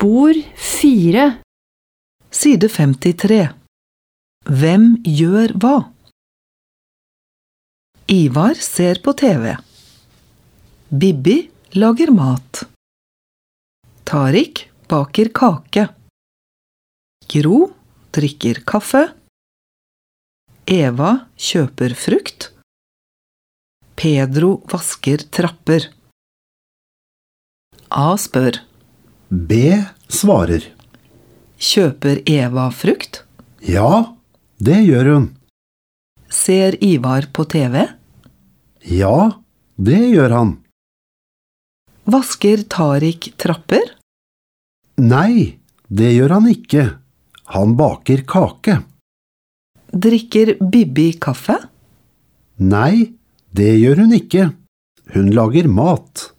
Spor 4. Side 53. Hvem gjør hva? Ivar ser på TV. Bibi lager mat. Tarik baker kake. Gro drikker kaffe. Eva kjøper frukt. Pedro vasker trapper. A spør. B svarer. Kjøper Eva frukt? Ja, det gjør hun. Ser Ivar på TV? Ja, det gjør han. Vasker Tarik trapper? Nei, det gjør han ikke. Han baker kake. Drikker Bibi kaffe? Nei, det gjør hun ikke. Hun lager mat.